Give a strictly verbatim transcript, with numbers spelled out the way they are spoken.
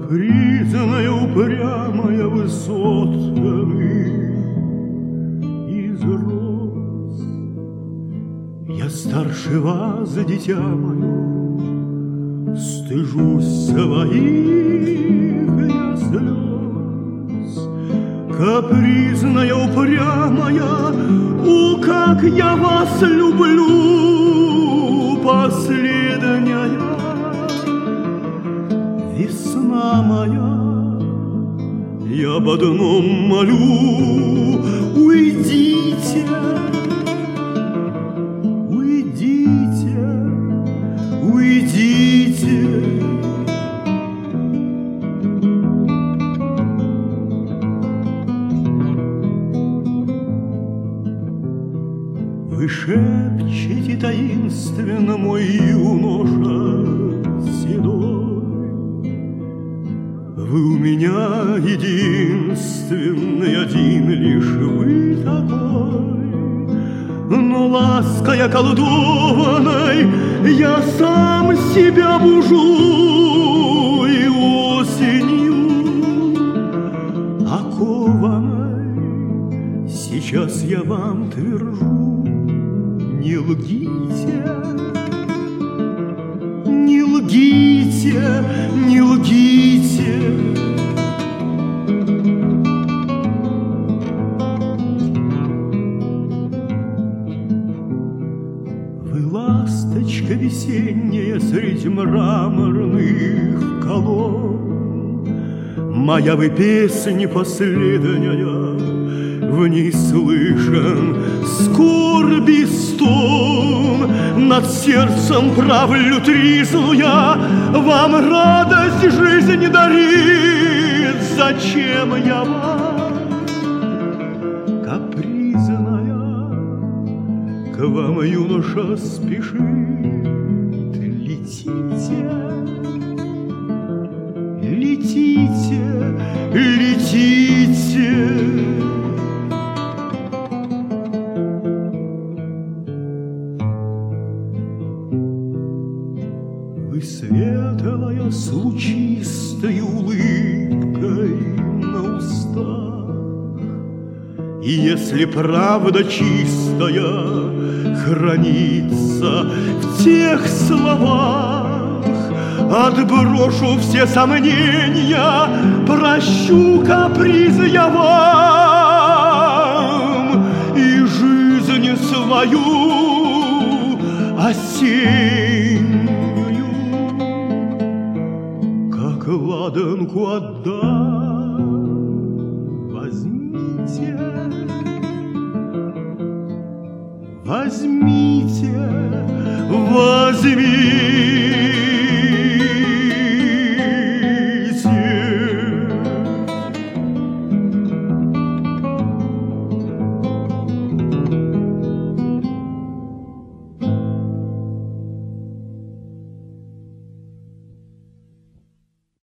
Капризная, упрямая, высотками из роз. Я старше вас, дитя мое, стыжусь своих я слез. Капризная, упрямая, у, как я вас люблю, последняя весна моя. Я об одном молю: уйдите, уйдите, уйдите. Вы шепчете таинственно, мой юноша седой, вы у меня единственный, один лишь вы такой. Но лаской околдованной я сам себя бужу, и осенью окованной сейчас я вам твержу: не лгите, не лгите, не лгите. Вы ласточка весенняя среди мраморных колонн, моя вы песня последняя, в ней слышен скорби стон. Над сердцем правлю тризну я, вам радость жизни дарит. Зачем я вам, капризная, к вам, юноша, спешит? Летите, летите, летите. Вы светлая с лучистой улыбкой на устах, и если правда чистая хранится в тех словах, отброшу все сомнения, прощу каприз я вам и жизнь свою осеннюю как ладанку отдам. Возьмите, возьмите, возьмите.